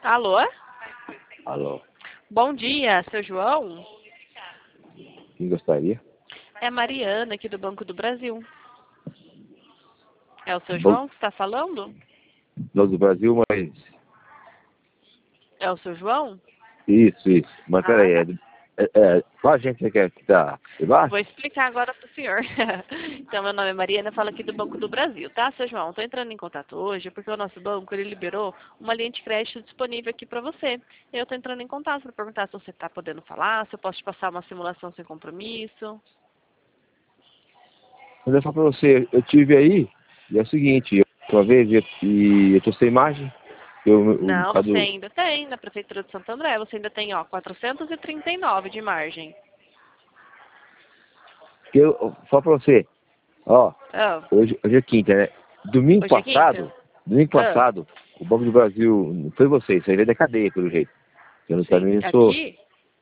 Alô? Alô, Bom dia, seu João? quem gostaria? É a Mariana, aqui do Banco do Brasil. É o seu Banco João que está falando? do Brasil, mas... É o seu João? Isso. Mas Ah, peraí, tá. qual agência que é que tá Vou debaixo? explicar agora para o senhor. Então, meu nome é Mariana, falo aqui do Banco do Brasil, tá, seu João? Estou entrando em contato hoje porque o nosso banco, ele liberou uma linha de crédito disponível aqui para você. Eu estou entrando em contato para perguntar se você está podendo falar, se eu posso te passar uma simulação sem compromisso. Mas é só pra você, eu tive aí, e é o seguinte, uma vez, e eu tô sem imagem, Não, por causa você do... ainda tem, na Prefeitura de Santo André, você ainda tem, ó, 439 de margem. Só pra você, ó, Ah, hoje é quinta, né? Domingo hoje é quinta? passado, domingo Ah, passado, o Banco do Brasil, não foi você, isso aí veio da cadeia, pelo jeito. Eu não sim. também sou, Aqui?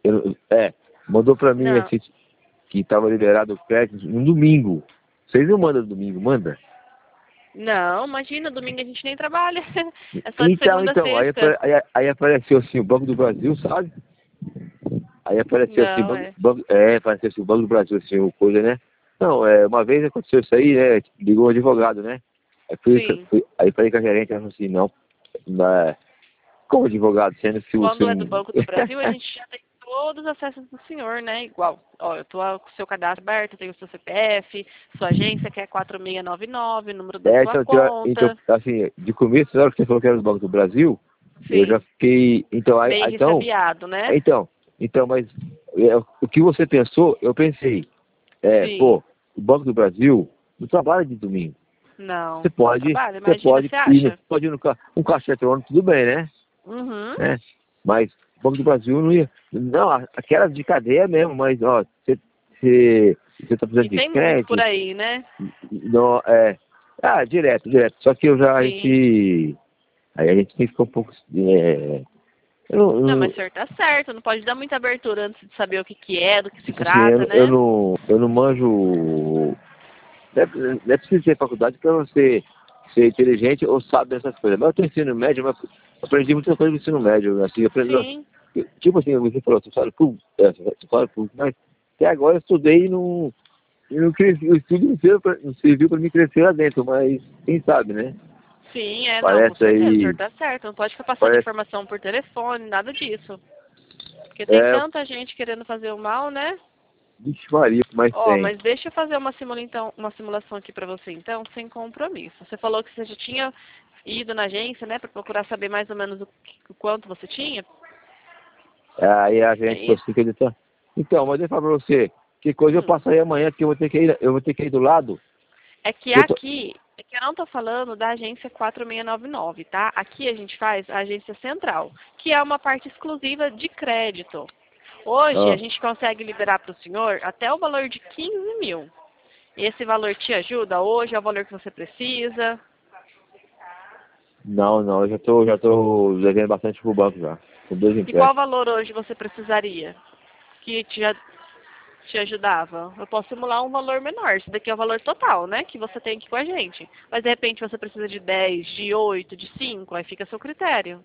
mandou pra mim, Não. assim, que estava liberado o crédito no domingo. Vocês não mandam no domingo, manda? Não, imagina, domingo a gente nem trabalha. É só de segunda a Então, sexta. aí apareceu assim o Banco do Brasil, sabe? Aí apareceu assim, Não, é. apareceu assim, o Banco do Brasil, assim, o coisa, né? Não, uma vez aconteceu isso aí, né? Ligou um advogado, né? Sim. Aí falei com a gerente, ela falou assim, não como advogado, sendo que o Quando seu... é do Banco do Brasil, a gente já tem todos os acessos do senhor, né? Igual. Ó, eu tô com o seu cadastro aberto, tenho o seu CPF, sua agência que é 4699, número da sua então, conta. assim, de começo, na hora que você falou que era do Banco do Brasil, eu já Sim. fiquei, Meio ressabiado, né? então, mas o que você pensou, eu pensei. Sim. O Banco do Brasil não trabalha de domingo. Não, Você não pode, trabalha. Imagina, você ir, acha? pode ir um caixa eletrônico, tudo bem, né? Uhum. né? Mas o Banco do Brasil não ia. Não, aquela de cadeia mesmo, mas ó, você está precisando E de tem muito por crédito, aí, né? não, direto. Só que eu já Sim. aí a gente tem que ficar um pouco. Eu Não, mas não, o senhor tá certo, não pode dar muita abertura antes de saber o que que é, do que se tipo assim, trata, né? eu não manjo. Não é preciso ter faculdade para você ser inteligente ou saber essas coisas. Mas eu tenho ensino médio, mas aprendi muita coisa no ensino médio. Assim, Sim, tipo assim, você falou, você fala público, mas até agora eu estudei e não cresci, o estudo não serviu para mim crescer lá dentro, mas quem sabe, né? sim, não, com Parece certeza, o senhor aí, tá certo. Não pode ficar passando parece, informação por telefone, nada disso. Porque tem é, tanta gente querendo fazer o mal, né? vixe Maria, mas Ó, tem. mas deixa eu fazer uma simulação aqui pra você, então, sem compromisso. Você falou que você já tinha ido na agência, né, pra procurar saber mais ou menos o quanto você tinha? Aí a É gente isso? conseguiu editar. Então, mas eu falo pra você, que coisa eu Hum. passo aí amanhã, que eu vou ter que ir do lado. É que Que eu tô, aqui, é que eu não tô falando da agência 4699, tá? Aqui a gente faz a agência central, que é uma parte exclusiva de crédito. Hoje a ah, gente consegue liberar para o senhor até o valor de 15 mil. Esse valor te ajuda hoje? É o valor que você precisa? não, eu já tô devendo bastante pro banco já. Com dois E qual empréstimos. valor hoje você precisaria que te ajudava? Eu posso simular um valor menor. Esse daqui é o valor total, né? Que você tem aqui com a gente. Mas de repente você precisa de 10, de 8, de 5, aí fica a seu critério.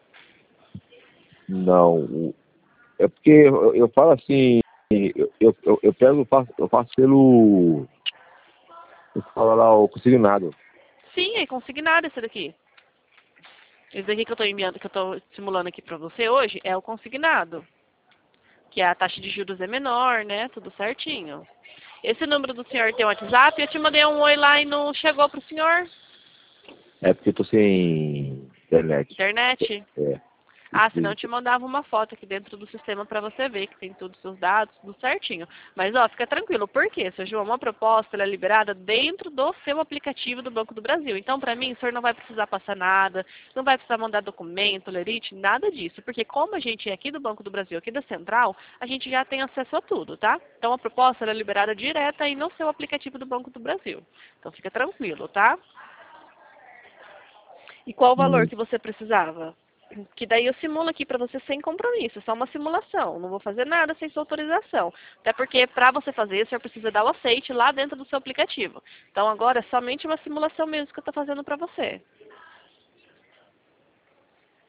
Não, é porque eu falo assim, eu pego, eu faço pelo, eu falo lá, o consignado. Sim, é consignado esse daqui. Esse daqui que eu estou enviando, que eu estou simulando aqui para você hoje, é o consignado. Que a taxa de juros é menor, né? Tudo certinho. Esse número do senhor tem um WhatsApp? Eu te mandei um oi lá e não chegou pro senhor? É porque eu tô sem internet. Internet? É, Ah, senão eu te isso. mandava uma foto aqui dentro do sistema para você ver que tem todos os seus dados, tudo certinho. Mas, ó, fica tranquilo. Por quê, seu João? Uma proposta ela é liberada dentro do seu aplicativo do Banco do Brasil. Então, para mim, o senhor não vai precisar passar nada, não vai precisar mandar documento, lerite, nada disso. Porque como a gente é aqui do Banco do Brasil, aqui da Central, a gente já tem acesso a tudo, tá? Então, a proposta ela é liberada direta aí no seu aplicativo do Banco do Brasil. Então, fica tranquilo, tá? E qual o valor Hum. que você precisava? Que daí eu simulo aqui para você sem compromisso, é só uma simulação, não vou fazer nada sem sua autorização. Até porque para você fazer isso, você precisa dar o aceite lá dentro do seu aplicativo. Então agora é somente uma simulação mesmo que eu estou fazendo para você.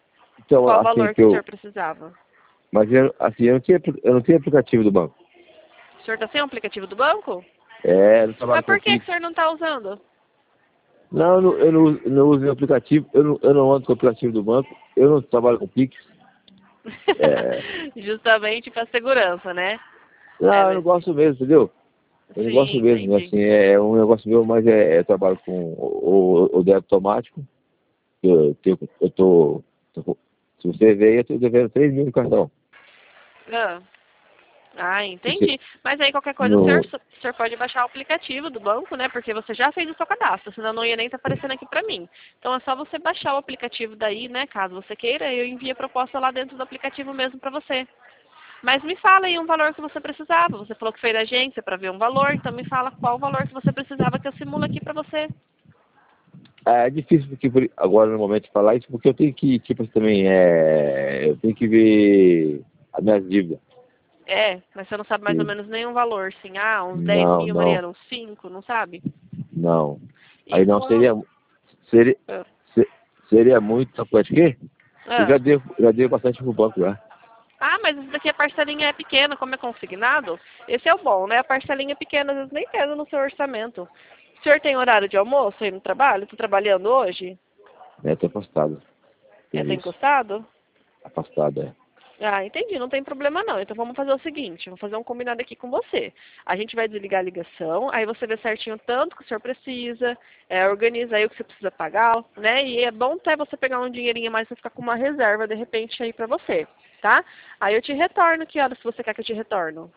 Então, Qual o assim, valor que o senhor precisava? mas assim, eu não tinha aplicativo do banco. O senhor está sem o aplicativo do banco? É, eu não trabalho Mas com por que o Pix. senhor não está usando? Não, eu não uso o aplicativo, eu não ando com o aplicativo do banco, eu não trabalho com Pix. É, Justamente para segurança, né? É, não, eu não mas gosto mesmo, entendeu? Eu não gosto sim, mesmo, entendi. assim, é um negócio meu, mas eu trabalho com o débito automático. Eu se você ver, eu tô devendo 3 mil no cartão. Ah, Você, entendi. Mas aí qualquer coisa no, o senhor pode baixar o aplicativo do banco, né? Porque você já fez o seu cadastro, senão não ia nem estar aparecendo aqui para mim. Então é só você baixar o aplicativo daí, né? Caso você queira, eu envio a proposta lá dentro do aplicativo mesmo para você. Mas me fala aí um valor que você precisava. Você falou que foi da agência para ver um valor, então me fala qual o valor que você precisava que eu simulo aqui para você. é difícil porque agora no momento de falar isso, porque eu tenho que, tipo assim, também, eu tenho que ver as minhas dívidas. É, mas você não sabe mais ou E menos nenhum valor, assim, uns 10 não, mil, não, Mariana, uns 5, não sabe? não. E Aí não com... seria, Ah, se- seria muito, sabe por quê? Eu ah. já devo bastante pro banco já. Mas isso daqui a parcelinha é pequena, como é consignado, esse é o bom, né? A parcelinha é pequena, às vezes nem pesa no seu orçamento. O senhor tem horário de almoço aí no trabalho? Está trabalhando hoje? Tô afastado, Tá serviço. encostado? Afastado, é. Entendi, não tem problema não. Então vamos fazer o seguinte, eu vou fazer um combinado aqui com você. A gente vai desligar a ligação, aí você vê certinho tanto que o senhor precisa, organiza aí o que você precisa pagar, né? E é bom até você pegar um dinheirinho a mais pra ficar com uma reserva de repente aí pra você, tá? Aí eu te retorno, que horas você quer que eu te retorno?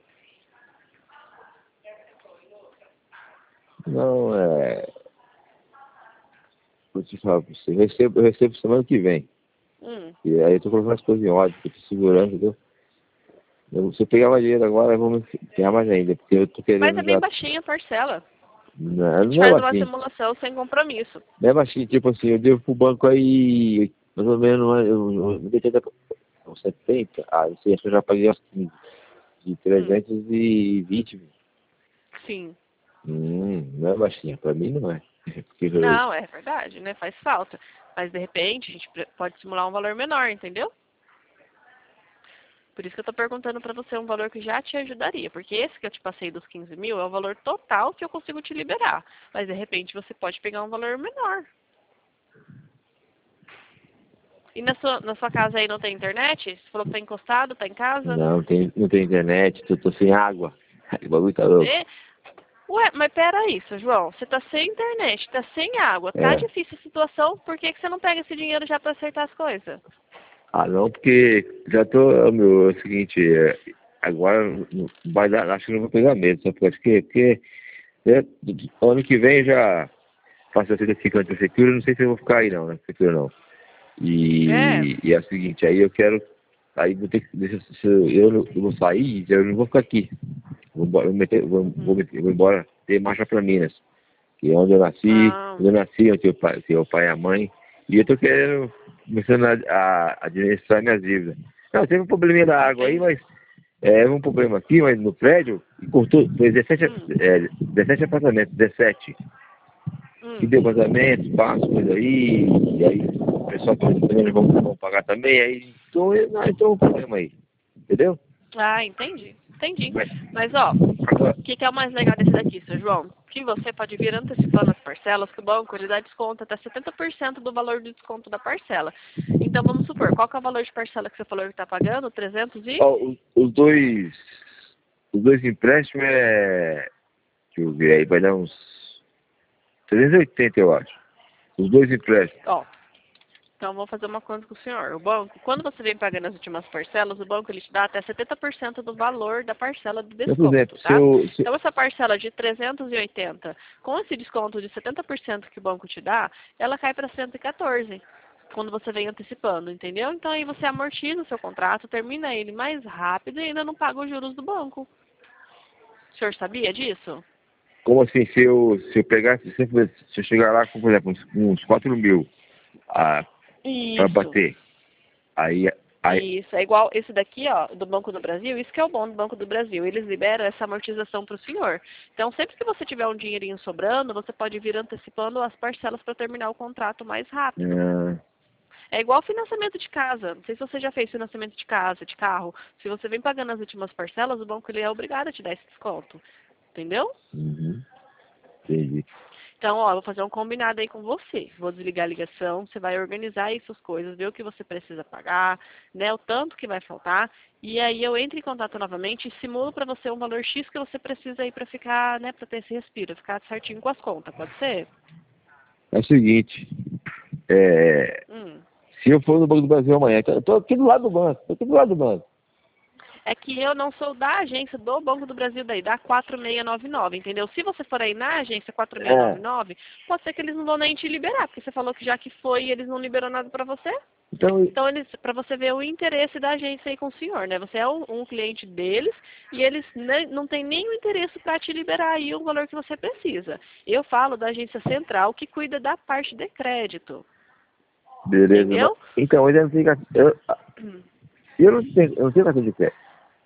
Não, vou te falar pra você, eu recebo semana que vem. Hum. E aí eu tô colocando as coisas em ordem, porque eu tô segurando, entendeu? Se eu pegar mais dinheiro agora, eu vou me ganhar mais ainda, porque eu tô Mas é querendo bem já. baixinha a parcela. A Não, gente não é faz uma baixinho. simulação sem compromisso. Não é baixinho, tipo assim, eu devo pro banco aí, mais ou menos, eu devia ter uns 70. Não sei, acho que eu já paguei aos 15. De Hum. 320. Sim. Não é baixinho, pra mim não é. Porque Não, é verdade, né? Faz falta. Mas de repente a gente pode simular um valor menor, entendeu? Por isso que eu tô perguntando pra você um valor que já te ajudaria. Porque esse que eu te passei dos 15 mil é o valor total que eu consigo te liberar. Mas de repente você pode pegar um valor menor. E na sua casa aí não tem internet? Você falou que tá encostado, tá em casa? não tem internet, tô sem água. O bagulho tá louco. E... Ué, mas peraí, seu João. Você tá sem internet, tá sem água, tá É. difícil a situação. Por que você não pega esse dinheiro já pra acertar as coisas? Não, porque já tô, meu, é o seguinte, agora não vai dar, acho que não vou pegar mesmo, sabe por quê? Porque ano que vem já faço a certificação de prefeitura, não sei se eu vou ficar aí não, na prefeitura não. É. E é o seguinte, aí eu quero, aí vou ter que, se eu vou sair, eu não vou ficar aqui. Vou embora, Uhum. vou embora ter marcha para Minas, que é onde eu nasci, Ah, onde tenho o pai e a mãe, e eu tô querendo, começando a administrar minhas dívidas. Não, teve um probleminha da água aí, entendi. mas um problema aqui, mas no prédio, e cortou, foi 17 apartamentos, 17. Que Hum. deu vazamento, espaço, coisa aí, e aí o pessoal também vão pagar também, aí então um problema aí, entendeu? Entendi. Entendi. Mas Mas, ó, agora, o que é o mais legal desse daqui, seu João? Que você pode vir antecipando as parcelas, que o banco ele dá desconto até 70% do valor do desconto da parcela. Então, vamos supor, qual que é o valor de parcela que você falou que está pagando? 300 e... ó, os dois empréstimos deixa eu ver aí, vai dar uns 380 eu acho. Os dois empréstimos. Ó, então vou fazer uma conta com o senhor. O banco, quando você vem pagando as últimas parcelas, o banco ele te dá até 70% do valor da parcela do Então, por exemplo, desconto, tá? se Então essa parcela de 380, com esse desconto de 70% que o banco te dá, ela cai para 114, quando você vem antecipando, entendeu? Então aí você amortiza o seu contrato, termina ele mais rápido e ainda não paga os juros do banco. O senhor sabia disso? como assim, se eu pegar, se eu chegar lá com, por exemplo, uns 4 mil para Isso. bater, aí, aí, Isso, é igual esse daqui, ó, do Banco do Brasil, isso que é o bom do Banco do Brasil, eles liberam essa amortização para o senhor. Então, sempre que você tiver um dinheirinho sobrando, você pode vir antecipando as parcelas para terminar o contrato mais rápido. ah, É igual financiamento de casa. Não sei se você já fez financiamento de casa, de carro. Se você vem pagando as últimas parcelas, o banco ele é obrigado a te dar esse desconto. Entendeu? Uhum. Entendi. Então, ó, eu vou fazer um combinado aí com você. Vou desligar a ligação, você vai organizar aí suas coisas, ver o que você precisa pagar, né, o tanto que vai faltar, e aí eu entro em contato novamente e simulo para você um valor X que você precisa aí para ficar, né, para ter esse respiro, ficar certinho com as contas, pode ser? É o seguinte, é, Hum. se eu for no Banco do Brasil amanhã, eu tô aqui do lado do banco, É que eu não sou da agência do Banco do Brasil daí, da 4699, entendeu? Se você for aí na agência É, 4699, pode ser que eles não vão nem te liberar, porque você falou que já que foi, eles não liberou nada para você. então, Então, eles, para você ver o interesse da agência aí com o senhor, né? Você é um cliente deles e eles não têm nenhum interesse para te liberar aí o valor que você precisa. Eu falo da agência central que cuida da parte de crédito, beleza, entendeu? então, ainda não tem, eu não tenho cartão de crédito.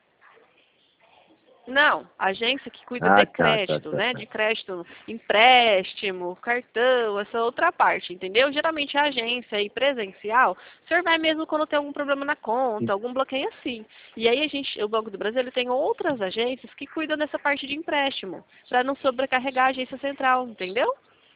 Não, a agência que cuida Ah, de tá, tá, crédito, tá, né? tá. De crédito, empréstimo, cartão, essa outra parte, entendeu? Geralmente a agência aí presencial, o senhor vai mesmo quando tem algum problema na conta, algum bloqueio assim. E aí o Banco do Brasil ele tem outras agências que cuidam dessa parte de empréstimo, para não sobrecarregar a agência central, entendeu?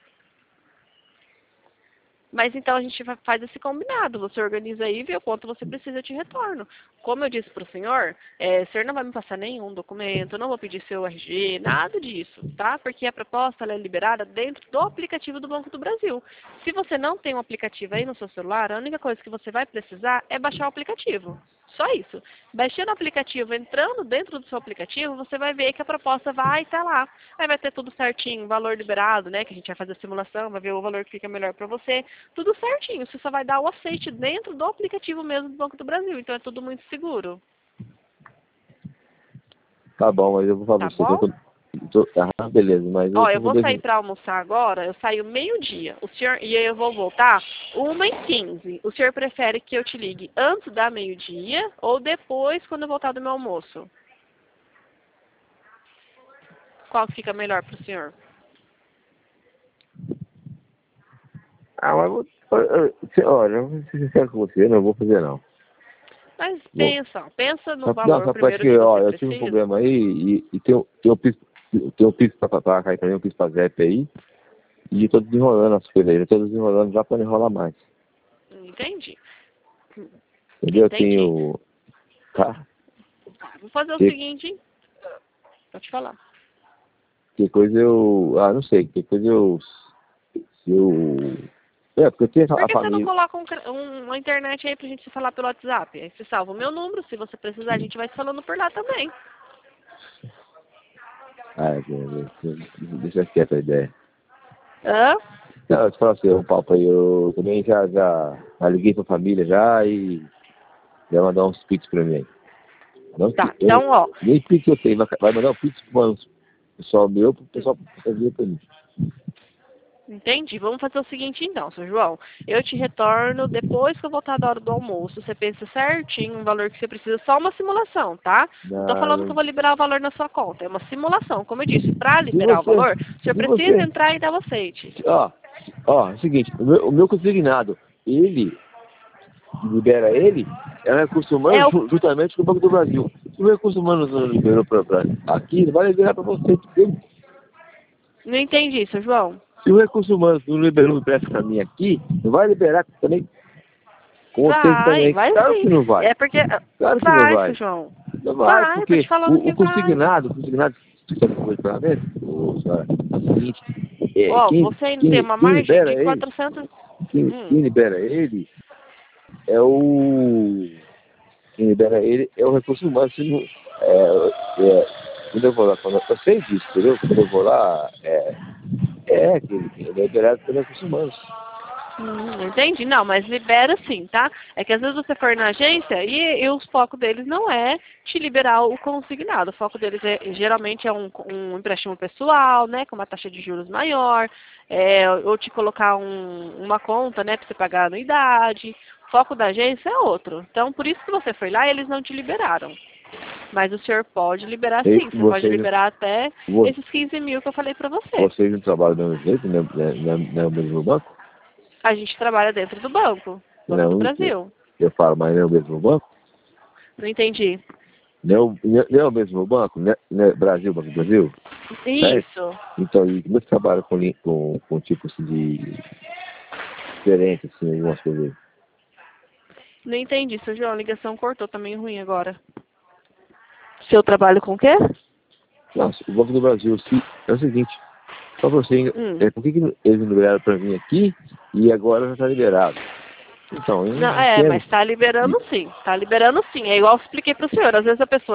Mas então a gente faz esse combinado. Você organiza aí e vê o quanto você precisa de retorno. Como eu disse para o senhor não vai me passar nenhum documento, não vou pedir seu RG, nada disso, tá? Porque a proposta ela é liberada dentro do aplicativo do Banco do Brasil. Se você não tem um aplicativo aí no seu celular, a única coisa que você vai precisar é baixar o aplicativo. Só isso. Baixando o aplicativo, entrando dentro do seu aplicativo, você vai ver que a proposta vai estar lá. Aí vai ter tudo certinho, valor liberado, né? Que a gente vai fazer a simulação, vai ver o valor que fica melhor para você. Tudo certinho. Você só vai dar o aceite dentro do aplicativo mesmo do Banco do Brasil. Então é tudo muito seguro. Tá bom, mas eu vou falar Tá pra você, bom? beleza, mas eu Ó, tô eu com vou dois, sair para almoçar agora, eu saio meio-dia. O senhor, e aí eu vou voltar 1h15. O senhor prefere que eu te ligue antes da meio-dia ou depois quando eu voltar do meu almoço? Qual que fica melhor para o senhor? mas olha, eu vou ser sincero com você, eu não vou fazer não. Mas Bom, pensa no não, valor só porque, primeiro que ó, você eu tive um precisa. problema aí e tem um piso pra cair também, um piso pra Zep aí, e eu tô desenrolando as coisas aí, eu tô desenrolando já pra não enrolar mais. Entendi. Entendeu? Eu Entendi. tenho, tá? Vou fazer o Que, seguinte, hein? Vou te falar. que coisa não sei, que coisa se eu, porque eu tenho Por a que você não família, coloca uma internet aí pra gente se falar pelo WhatsApp? Aí você salva o meu número, se você precisar, a gente vai se falando por lá também. deixa quieto a ideia. Hã? Não, eu te falo assim, o papo aí, eu também já liguei pra família já e já mandar uns pix pra mim aí. Não, Tá, então, ó. nem pix eu tenho, vai mandar um pix pro pessoal meu, pro pessoal fazer pra mim. Entendi. Vamos fazer o seguinte então, seu João. Eu te retorno depois que eu voltar da hora do almoço. Você pensa certinho o valor que você precisa. Só uma simulação, tá? Não tô falando que eu vou liberar o valor na sua conta. É uma simulação. Como eu disse, para Se liberar o você, valor, o senhor se precisa você, entrar e dar o aceite. é o seguinte, o meu consignado, ele libera ele, é o recurso humano É o... juntamente com o Banco do Brasil. Se o recurso humano não liberou pra aqui, ele vai liberar pra você, entendeu? Não entendi, seu João. Se o recurso humano não liberou o empréstimo pra mim aqui, não vai liberar também com vocês Vai, também. vai Claro que sim. não vai. É porque... Claro que não Vai, seu vai. João. Não vai, Vai, tô porque te falando que vai. o consignado que você acabou de falar mesmo, senhora, é o seguinte, Ó, você ainda tem uma quem margem libera de ele, 400... quem libera ele é quem libera ele é o recurso humano. Se não, quando eu vou lá, eu sei disso, entendeu? Quando eu vou lá, que ele é liberado pelos recursos humanos. Entendi. Não, mas libera sim, tá? É que às vezes você for na agência e o foco deles não é te liberar o consignado. O foco deles geralmente é um empréstimo pessoal, né? Com uma taxa de juros maior, ou te colocar uma conta, né? Pra você pagar a anuidade. O foco da agência é outro. Então, por isso que você foi lá, eles não te liberaram. Mas o senhor pode liberar E sim. Você pode liberar até esses 15 mil que eu falei pra você. vocês não trabalham do mesmo jeito, né? Não é o mesmo banco? A gente trabalha dentro do banco. Banco do Brasil. Eu falo, mas não é o mesmo banco? Não entendi. Não é o mesmo banco? Não é Brasil, Banco do Brasil? Isso. Então, e como é que trabalha com tipo assim de diferente, assim, algumas coisas? Não entendi, seu João. A ligação cortou, tá meio ruim agora. Seu trabalho com o quê? Nossa, o Banco do Brasil, é o seguinte, só você, por que eles não liberaram para vir aqui e agora já está liberado? Então, eu Não, não entendo. mas tá liberando sim. Tá liberando sim. É igual eu expliquei pro senhor. Às vezes a pessoa